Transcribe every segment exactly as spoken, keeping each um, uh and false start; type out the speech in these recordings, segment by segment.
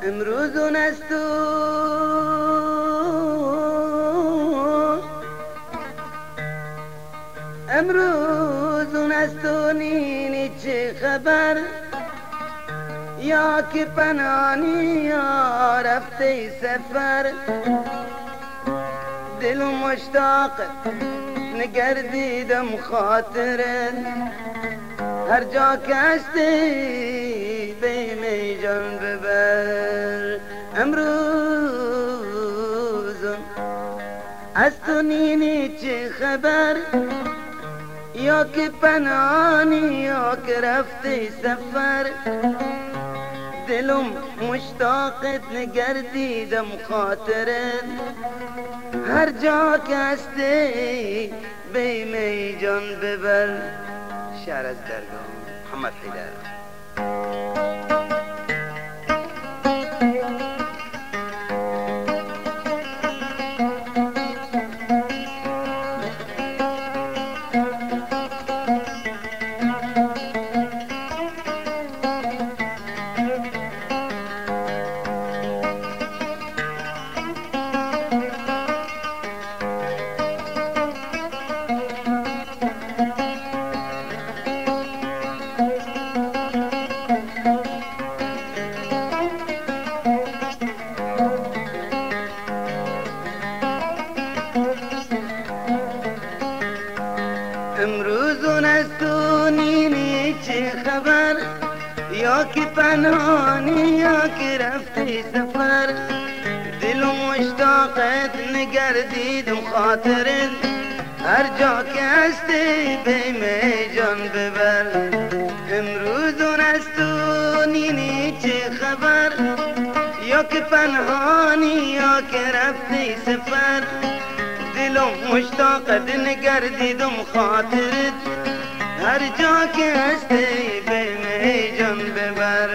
امروز اون است و امروز اون است و نینی چه خبر یا که پنانی یا رفته سفر دل و مشتاق نگردیدم خاطرت هر جا که هستی بیم جان ببر امروز از تو نینی چه خبر یا که پنانی یا که رفتی سفر دلم مشتاقت نگردیدم خاطرت هر جا که هستی بیم جان ببر. شعر از درگاه محمد حیدر. امروز اون است و نینی چه خبر یا که پنهانی یا که رفتی سفر دل و مشتاقت نگردیدم خاطرت هر جا که هستی بیم جان ببر. امروز اون است و نینی چه خبر یا که پنهانی یا که رفتی سفر دلم مشتاقت نگردیدم خاطرت هر جا که هستی بیم جان ببر.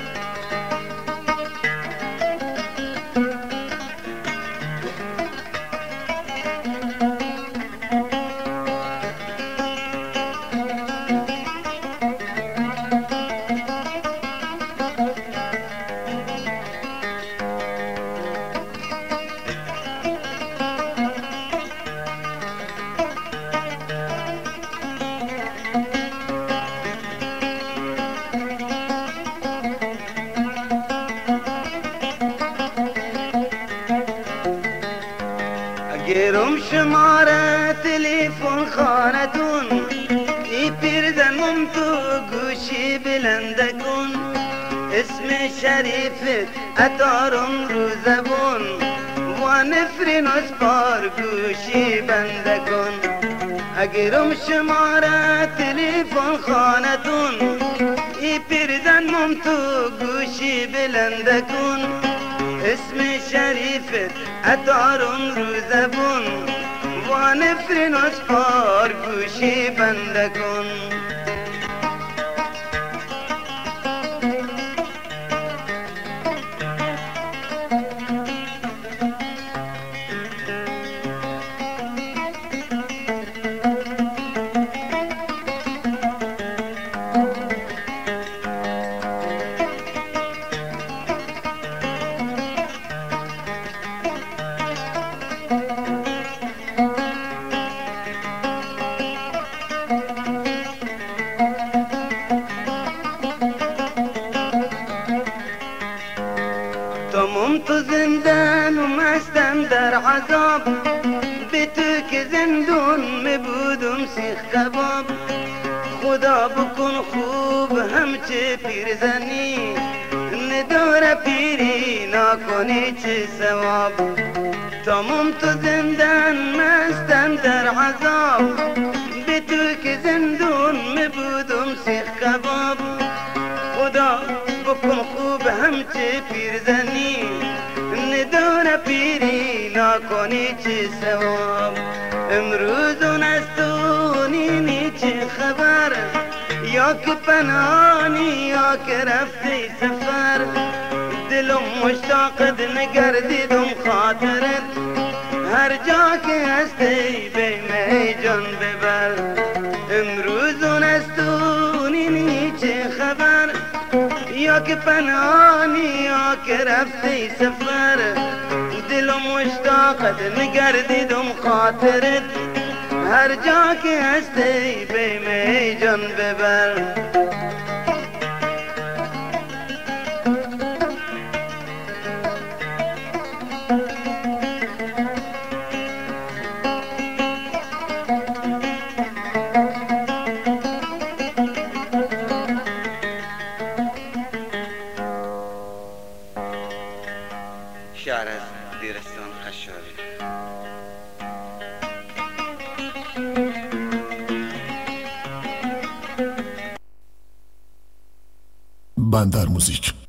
گرم شماره تلفن خانتون ای پیرزنم تو گوشی بلنده کن اسم شریفت اتارم رو زبون و نفرین اسپار گوشی بنده کن. اگرم شماره تلفن خانتون ای پیرزنم تو گوشی بلنده کن اسم شریفت اتارم رو زبون و نفرین اسپار گوشی بنده کن. تمام تو زندان و مستم در عذاب به تو که زندون مبودم سیخ کباب خدا بکن خوب همچه پیرزنی نداره پیری نکنی چه ثواب. تمام تو زندان مستم در عذاب به تو که زندون مبودم سیخ کباب خدا بکن خوب همچه پیرزنی نداره پیری نکنی چه ثواب. امروز اون است و نینی چه خبر یا که پنهانی یا که رفتی سفر دلم مشتاقت نگردیدم خاطرت هر جا که هستی بیم جان ببر. امروز اون است و نینی چه خبر یا که پنهانی یا که رفتی سفر، دل و مشتاقت نگردیدم خاطرت، هر جا که هستی بیمه جان ببر. شعر از دیرستان خشابی. بندر موزیک.